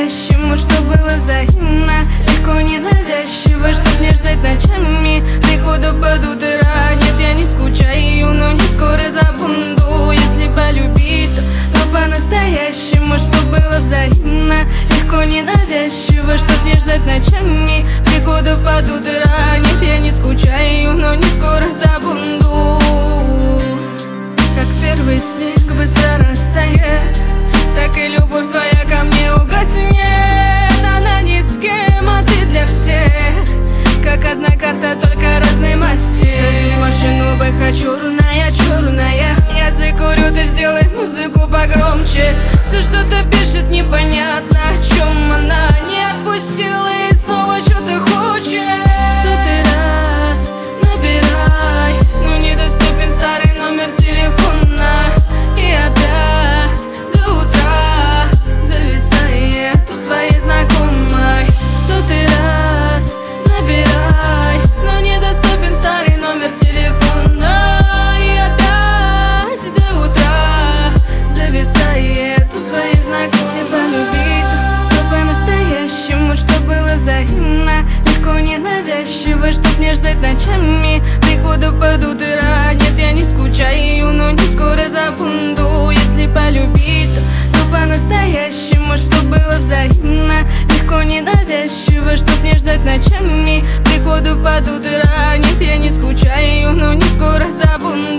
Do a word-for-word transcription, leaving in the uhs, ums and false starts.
по-настоящему, что было взаимно. Легко, ненавязчиво, чтоб не ждать ночами приходов под утро. Нет, я не скучаю, но не скоро забуду. Если полюбить, то, то по-настоящему, что было взаимно. Легко, ненавязчиво, чтоб не ждать ночами приходов под утро. Нет, я не скучаю, но не скоро забуду. Как первый снег быстро растает, так и любовь твоя ко мне угаснет. Она ни с кем, а ты для всех, как одна карта, только разной масти. Сажусь в машину, бэха черная, черная. Я закурю, ты сделай музыку погромче. Все что-то пишет, непонятно, о чем она. Не отпустила и снова что-то хочет. Сотый раз набирай, но недоступен старый номер телефона. И опять до утра зависает у своей знакомой. Сотый раз набирай, но недоступен старый номер телефона. И опять до утра зависает у своей знакомой. Если полюбить, то по-настоящему, что было взаимно. Легко, ненавязчиво, чтоб не ждать ночами приходов под утро. Нет, я не скучаю, но не скоро забуду. Если полюбить, то, то по-настоящему, что было взаимно. Легко, ненавязчиво, чтоб не ждать ночами приходов под утро. Нет, я не скучаю, но не скоро забуду.